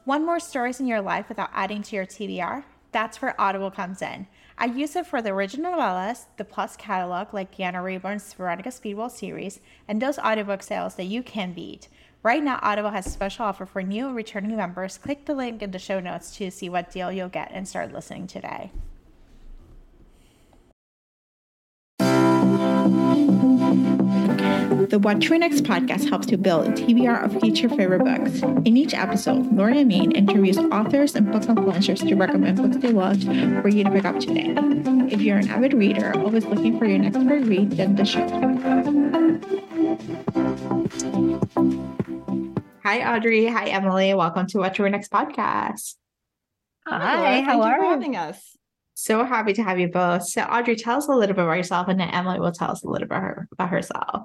Want more stories in your life without adding to your TBR? That's where Audible comes in. I use it for the original novellas, the Plus catalog like Deanna Rayburn's Veronica Speedwell series, and those audiobook sales that you can beat. Right now, Audible has a special offer for new and returning members. Click the link in the show notes to see what deal you'll get and start listening today. The What to Read Next podcast helps you build a TBR of future favorite books. In each episode, Lori and Mean interviews authors and book influencers to recommend books they loved for you to pick up today. If you're an avid reader, always looking for your next great read, then the show. Hi, Audrey. Hi, Emily. Welcome to What to Read Next podcast. Hi, how are you? Thank you for having us. So happy to have you both. So, Audrey, tell us a little bit about yourself, and then Emily will tell us a little bit about herself.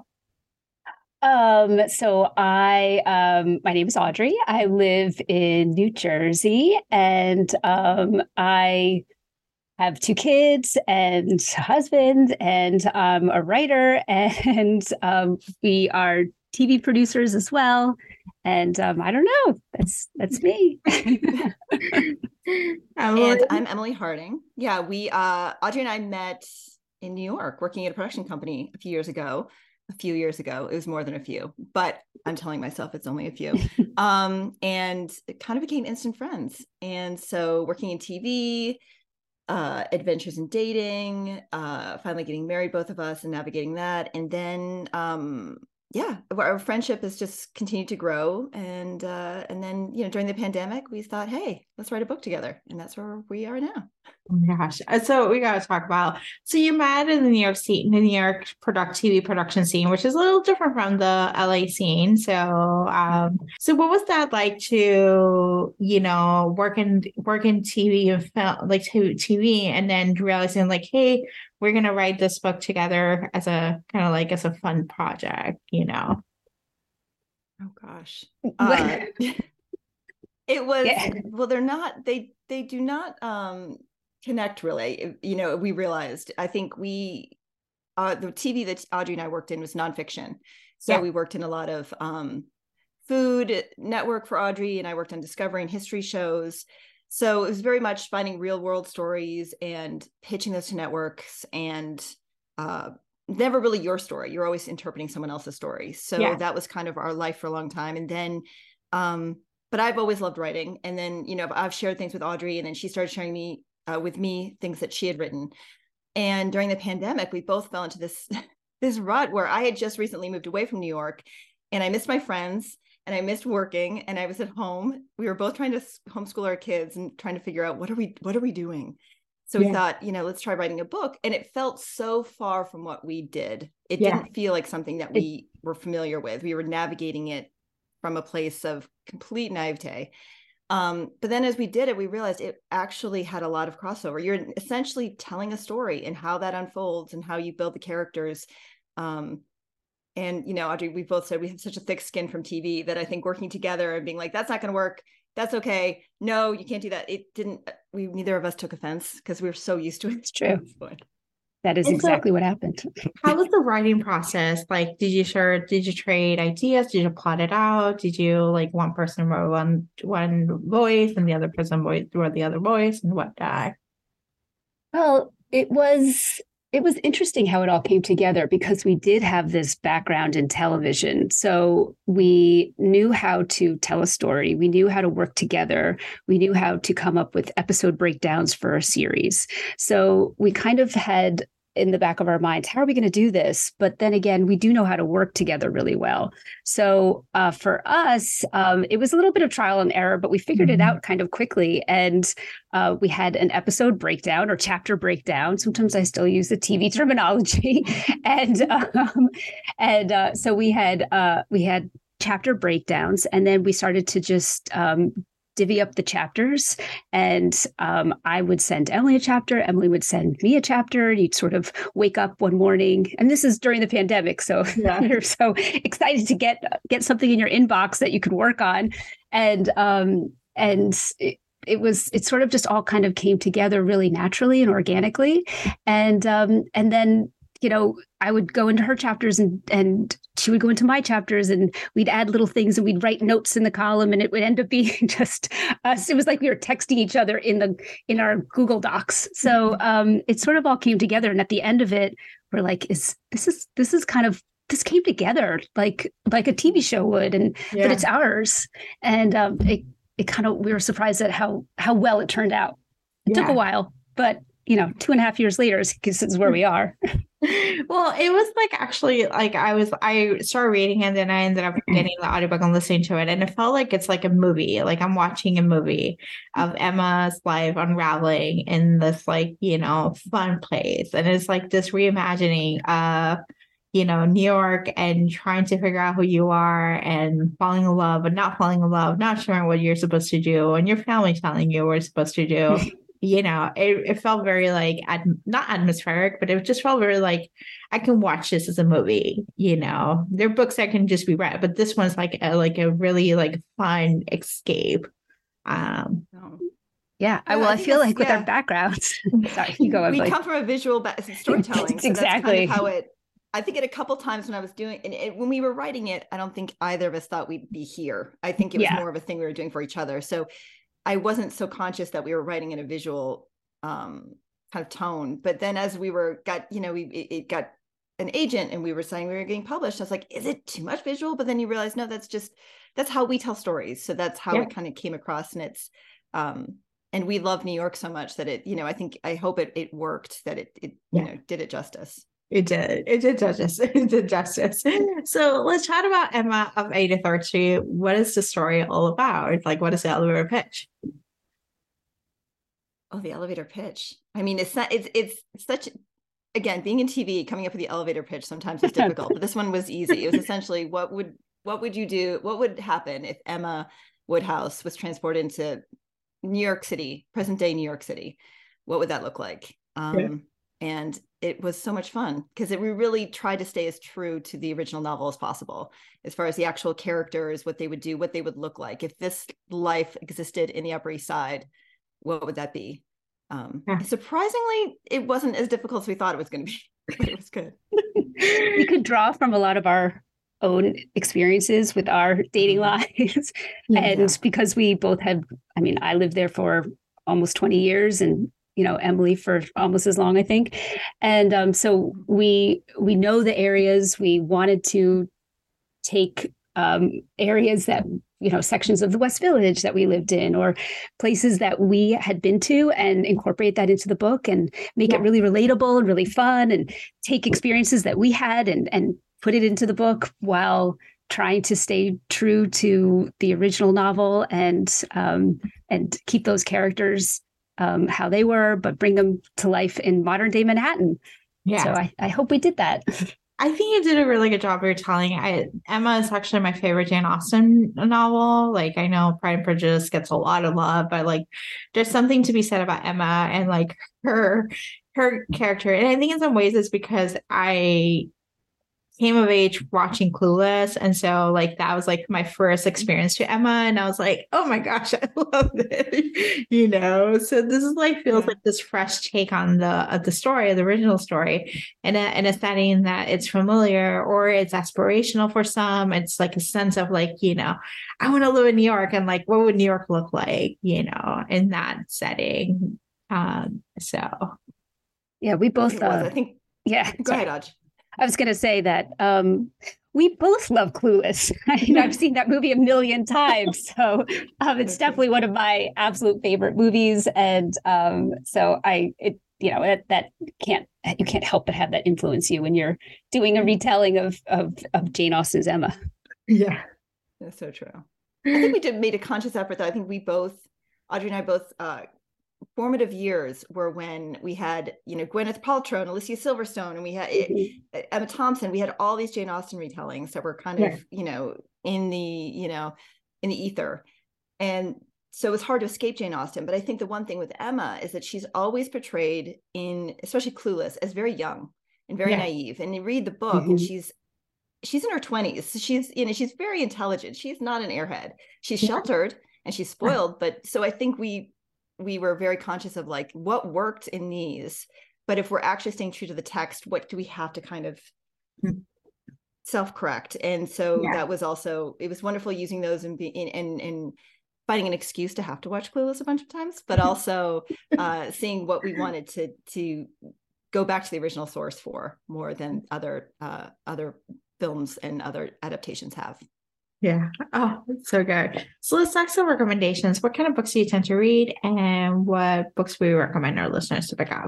My name is Audrey. I live in New Jersey, and I have 2 kids and a husband, and I'm a writer, and we are TV producers as well. And I don't know, that's me. And I'm Emily Harding. Yeah, Audrey and I met in New York working at a production company a few years ago. It was more than a few, but I'm telling myself it's only a few. And it kind of became instant friends. And so working in TV, adventures in dating, finally getting married, both of us, and navigating that. And then, our friendship has just continued to grow. And then, during the pandemic, we thought, hey, let's write a book together. And that's where we are now. Oh my gosh. So we got to talk about, so you met in the New York TV production scene, which is a little different from the LA scene. So what was that like to, work in TV and film, like TV, and then realizing like, hey, we're going to write this book together as a kind of like as a fun project, Oh gosh. It was, well, they do not, connect really. We realized, I think the TV that Audrey and I worked in was nonfiction. So we worked in a lot of Food Network for Audrey, and I worked on Discovery and history shows. So it was very much finding real world stories and pitching those to networks, and never really your story. You're always interpreting someone else's story. So that was kind of our life for a long time. And then, but I've always loved writing. And then, I've shared things with Audrey, and then she started sharing with me things that she had written. And during the pandemic, we both fell into this rut where I had just recently moved away from New York, and I missed my friends, and I missed working, and I was at home. We were both trying to homeschool our kids and trying to figure out what are we doing. So we thought, let's try writing a book. And it felt so far from what we did. It didn't feel like something that we were familiar with. We were navigating it from a place of complete naivete. But then as we did it, we realized it actually had a lot of crossover. You're essentially telling a story and how that unfolds and how you build the characters. And, Audrey, we both said we have such a thick skin from TV that I think working together and being like, that's not going to work. That's okay. No, you can't do that. Neither of us took offense because we were so used to it. It's true. That is exactly what happened. How was the writing process? Like, did you trade ideas? Did you plot it out? Did you like one person wrote one voice and the other person wrote the other voice and whatnot? Well, it was interesting how it all came together because we did have this background in television. So we knew how to tell a story. We knew how to work together. We knew how to come up with episode breakdowns for a series. So we kind of had in the back of our minds, how are we going to do this? But then again, we do know how to work together really well. So for us, it was a little bit of trial and error, but we figured it out kind of quickly. And we had an episode breakdown or chapter breakdown. Sometimes I still use the TV terminology. So we had chapter breakdowns, and then we started to just divvy up the chapters, and I would send Emily a chapter. Emily would send me a chapter. You'd sort of wake up one morning, and this is during the pandemic, so you're so excited to get something in your inbox that you could work on, and it sort of just all kind of came together really naturally and organically, and then I would go into her chapters and she would go into my chapters, and we'd add little things and we'd write notes in the column, and it would end up being just us. It was like we were texting each other in our Google Docs. So it sort of all came together. And at the end of it, we're like, this came together like a TV show would, but it's ours. And it kind of, we were surprised at how well it turned out. It took a while, but 2.5 years later, this is where we are. Well, it was like actually like I started reading and then I ended up getting the audiobook and listening to it. And it felt like it's like a movie, like I'm watching a movie of Emma's life unraveling in this like, fun place. And it's like this reimagining of, New York and trying to figure out who you are and falling in love, but not falling in love, not sure what you're supposed to do, and your family telling you what you're supposed to do. It felt very like not atmospheric, but it just felt very like I can watch this as a movie. There are books that can just be read, but this one's like a really like fun escape. I feel like with our backgrounds, sorry, you go. We come from a visual storytelling, so exactly that's kind of how it. I think it a couple times when I was doing and when we were writing it, I don't think either of us thought we'd be here. I think it was more of a thing we were doing for each other. So I wasn't so conscious that we were writing in a visual kind of tone. But then as we got an agent and we were saying we were getting published, I was like, is it too much visual? But then you realize, no, that's how we tell stories. So that's how it kind of came across. And it's, and we love New York so much that it, I hope it worked, that it did it justice. It did justice. It did justice. So let's chat about Emma of 83rd Street. What is the story all about? Like, what is the elevator pitch? Oh, the elevator pitch. I mean, it's such, again, being in TV, coming up with the elevator pitch sometimes is difficult, but this one was easy. It was essentially, what would you do? What would happen if Emma Woodhouse was transported into New York City, present day New York City? What would that look like? And it was so much fun because we really tried to stay as true to the original novel as possible, as far as the actual characters, what they would do, what they would look like. If this life existed in the Upper East Side, what would that be? Surprisingly, it wasn't as difficult as we thought it was going to be, but it was good. We could draw from a lot of our own experiences with our dating lives. And because we both have, I lived there for almost 20 years and Emily for almost as long, I think. And so we know the areas. We wanted to take areas that, sections of the West Village that we lived in, or places that we had been to, and incorporate that into the book and make it really relatable and really fun, and take experiences that we had and put it into the book while trying to stay true to the original novel and keep those characters how they were, but bring them to life in modern day Manhattan. So I hope we did that. I think you did a really good job of retelling. Emma is actually my favorite Jane Austen novel. Like, I know Pride and Prejudice gets a lot of love, but like there's something to be said about Emma and like her character. And I think in some ways it's because I came of age watching Clueless, and so like that was like my first experience to Emma, and I was like, oh my gosh, I love it. So this is like feels like this fresh take on the story, the original story, in a setting that it's familiar or it's aspirational for some. It's like a sense of like, I want to live in New York, and like what would New York look like, in that setting. We both I think go ahead, Aj. I was going to say that we both love Clueless. I've seen that movie a million times, so it's definitely one of my absolute favorite movies. And so that you can't help but have that influence you when you're doing a retelling of Jane Austen's Emma. Yeah, that's so true. I think we made a conscious effort, though. I think Audrey and I both. Formative years were when we had, Gwyneth Paltrow and Alicia Silverstone, and we had Emma Thompson. We had all these Jane Austen retellings that were kind of, in the ether. And so it was hard to escape Jane Austen. But I think the one thing with Emma is that she's always portrayed especially Clueless, as very young and very naive. And you read the book and she's in her 20s. She's very intelligent. She's not an airhead. She's sheltered and she's spoiled. But so I think we were very conscious of like what worked in these but if we're actually staying true to the text, what do we have to kind of self-correct? And so that was also, it was wonderful using those and finding an excuse to have to watch Clueless a bunch of times, but also seeing what we wanted to go back to the original source for more than other films and other adaptations have. Yeah. Oh, that's so good. So let's talk some recommendations. What kind of books do you tend to read, and what books we recommend our listeners to pick up?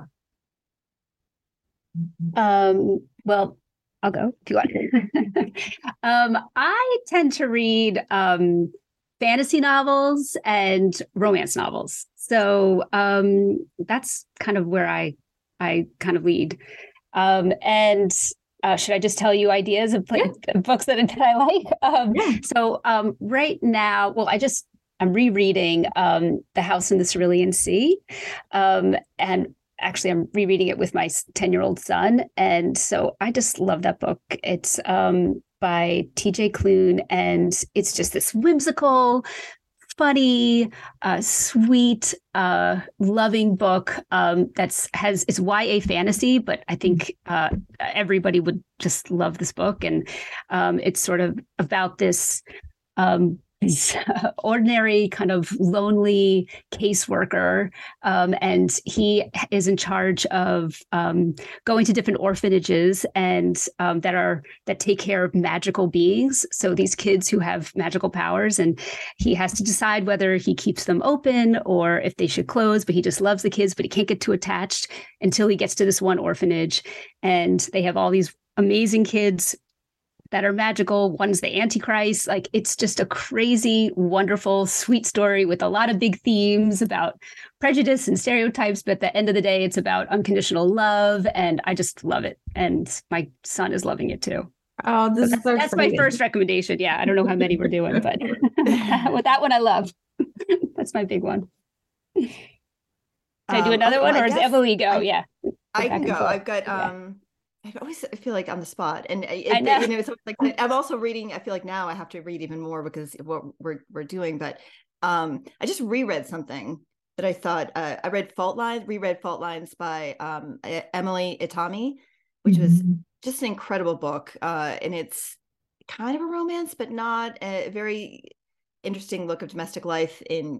Well, I'll go if you want. I tend to read fantasy novels and romance novels. So that's kind of where I kind of lead. And should I just tell you ideas of books that I like? So right now, well, I'm rereading The House in the Cerulean Sea. And actually, I'm rereading it with my 10-year-old son. And so I just love that book. It's by TJ Klune, and it's just this whimsical, funny, sweet, loving book it's YA fantasy, but I think everybody would just love this book. And it's sort of about this ordinary kind of lonely caseworker, and he is in charge of going to different orphanages and that take care of magical beings. So these kids who have magical powers, and he has to decide whether he keeps them open or if they should close. But he just loves the kids, but he can't get too attached until he gets to this one orphanage, and they have all these amazing kids that are magical. One's the Antichrist. Like, it's just a crazy, wonderful, sweet story with a lot of big themes about prejudice and stereotypes. But at the end of the day, it's about unconditional love. And I just love it. And my son is loving it too. Oh, that's my first recommendation. Yeah. I don't know how many we're doing, but with that one, I love. That's my big one. Can I do another one, or is Emily go? Yeah. I can go. I've got, I feel like on the spot, and I know. So it's like I'm also reading. I feel like now I have to read even more because of what we're doing. But I just reread something that I thought I reread Fault Lines by Emily Itami, which was just an incredible book, and it's kind of a romance, but not a very interesting look of domestic life in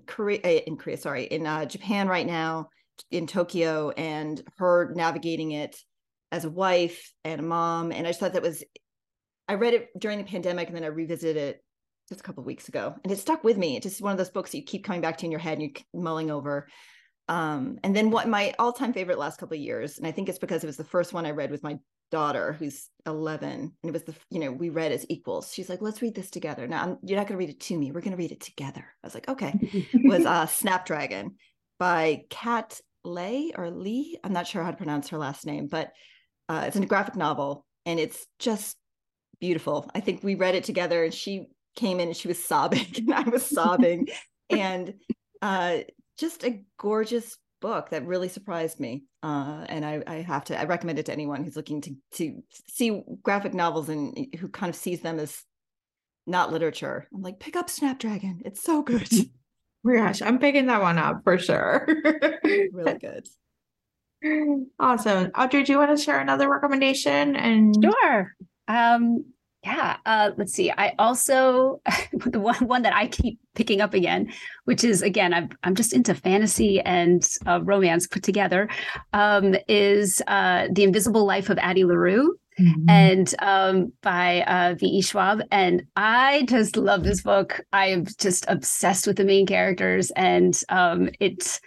Japan right now, in Tokyo, and her navigating it as a wife and a mom. And I just thought I read it during the pandemic, and then I revisited it just a couple of weeks ago, and it stuck with me. It's just one of those books that you keep coming back to in your head and you're mulling over. And then what my all-time favorite last couple of years, and I think it's because it was the first one I read with my daughter, who's 11, and it was we read as equals. She's like, let's read this together. Now, you're not going to read it to me. We're going to read it together. I was like, okay. Was Snapdragon by Kat Leigh or Lee. I'm not sure how to pronounce her last name, but it's a graphic novel, and it's just beautiful. I think we read it together, and she came in and she was sobbing and I was sobbing, and just a gorgeous book that really surprised me. And I recommend it to anyone who's looking to see graphic novels and who kind of sees them as not literature. I'm like, pick up Snapdragon. It's so good. Oh my gosh, I'm picking that one up for sure. Really good. Awesome. Audrey, do you want to share another recommendation? And sure. Let's see. I also the one that I keep picking up again, which is, again, I'm just into fantasy and romance put together, is The Invisible Life of Addie LaRue. And by V.E. Schwab. And I just love this book. I am just obsessed with the main characters. And it's,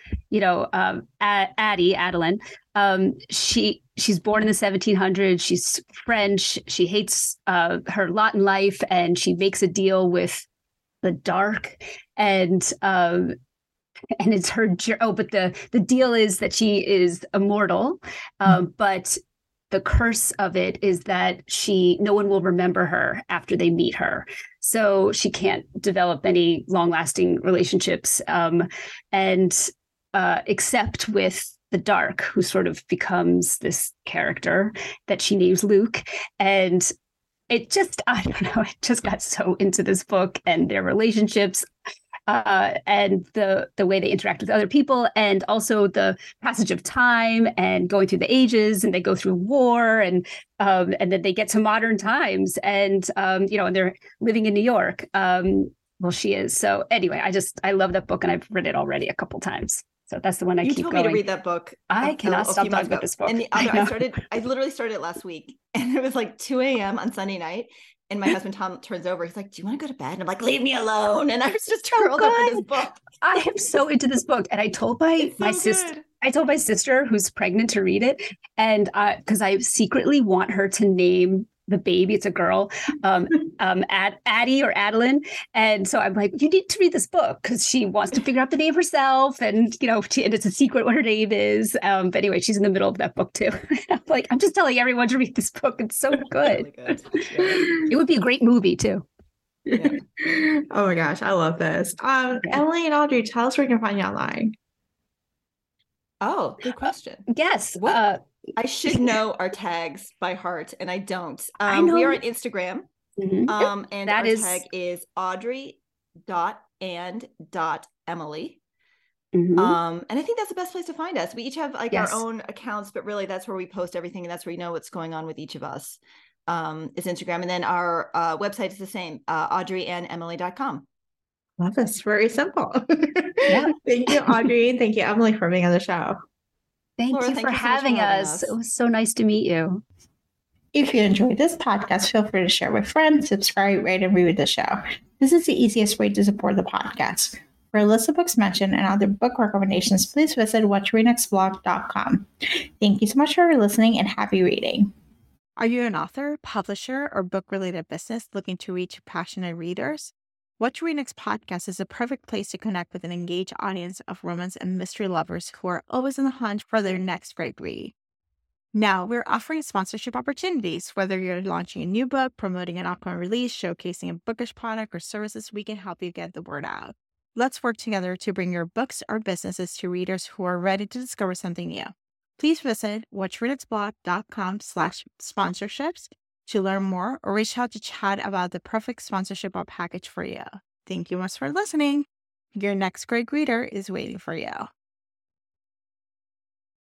Adeline, she's born in the 1700s. She's French. She hates her lot in life, and she makes a deal with the dark. And it's her. But the deal is that she is immortal, but the curse of it is that no one will remember her after they meet her. So she can't develop any long-lasting relationships, except with the dark, who sort of becomes this character that she names Luke. And I don't know, I just got so into this book and their relationships. and the way they interact with other people, and also the passage of time and going through the ages, and they go through war, and then they get to modern times, and and they're living in New York. Well, she is. So anyway, I love that book, and I've read it already a couple times. So that's the one I keep going. You told me to read that book. I cannot stop talking about this book. And I literally started it last week, and it was like 2 a.m. on Sunday night. And my husband, Tom, turns over. He's like, do you want to go to bed? And I'm like, leave me alone. And I was just curled up in this book. I am so into this book. And I told my sister who's pregnant to read it. And because I secretly want her to name the baby, it's a girl, Addie or Adeline. And so I'm like, you need to read this book, because she wants to figure out the name herself. And, and it's a secret what her name is. But anyway, she's in the middle of that book too. I'm like, I'm just telling everyone to read this book. It's so good. Really good. Yeah. It would be a great movie too. Yeah. Oh my gosh, I love this. Emily and Audrey, tell us where we can find you online. Oh, good question. Yes. I should know our tags by heart, and I don't. I know. We are on Instagram, and our tag is audrey.and.emily. Mm-hmm. And I think that's the best place to find us. We each have Yes. our own accounts, but really that's where we post everything, and that's where you know what's going on with each of us. Is Instagram, and then our website is the same, audreyandemily.com. Love this. Very simple. Yeah. Thank you, Audrey. Thank you, Emily, for being on the show. Thank Laura, you thank for you so much having for having us. us. It was so nice to meet you. If you enjoyed this podcast, feel free to share with friends, subscribe, rate, and review the show. This is the easiest way to support the podcast. For a list of books mentioned and other book recommendations, please visit whattoreadnextblog.com. Thank you so much for listening, and happy reading. Are you an author, publisher, or book-related business looking to reach passionate readers? What to Read Next podcast is a perfect place to connect with an engaged audience of romance and mystery lovers who are always on the hunt for their next great read. Now, we're offering sponsorship opportunities. Whether you're launching a new book, promoting an upcoming release, showcasing a bookish product or services, we can help you get the word out. Let's work together to bring your books or businesses to readers who are ready to discover something new. Please visit whattoreadnextblog.com/sponsorships to learn more, or reach out to chat about the perfect sponsorship or package for you. Thank you much for listening. Your next great reader is waiting for you.